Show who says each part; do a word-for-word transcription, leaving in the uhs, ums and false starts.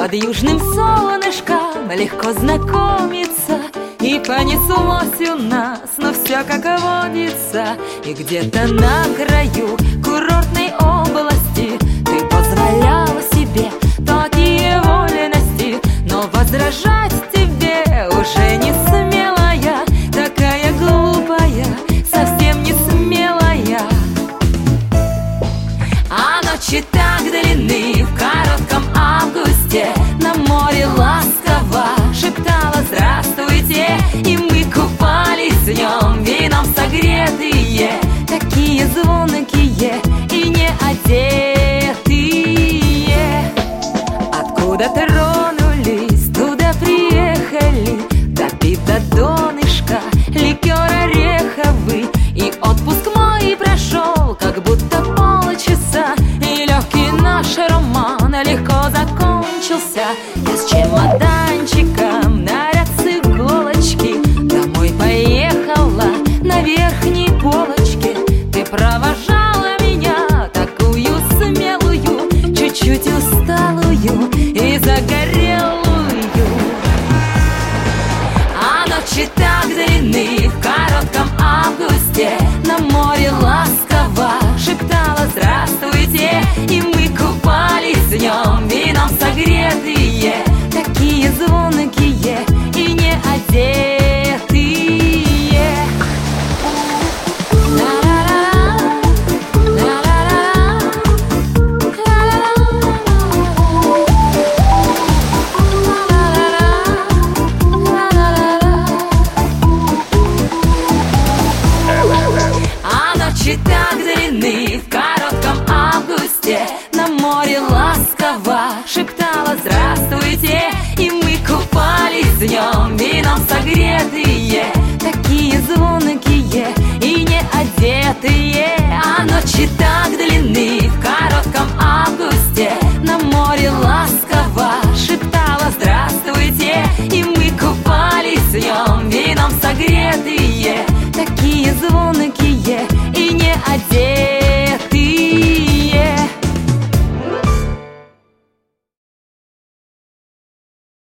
Speaker 1: Под южным солнышком легко знакомиться, и понеслось у нас, но все как водится. И где-то на краю курортной области ты позволяла себе такие вольности, но возражать тебе уже не смелая, такая глупая, совсем не смелая. А ночи так длинны в коротком августе, на море ласково шептала «Здравствуйте», и мы купались в нем, вином согретые, такие звонкие и не одетые. Откуда тронулись, туда приехали, допив до донышка ликер ореховый. И отпуск мой прошел, как будто полчаса, и легкий наш роман легко закончился. Я с чемоданчиком, наряд с иголочки, домой поехала на верхней полочке. Ты провожала меня, такую смелую, чуть-чуть усталую и загорелую. А ночи так длинны в коротком августе, на море ласково шептала «Здравствуйте», и мы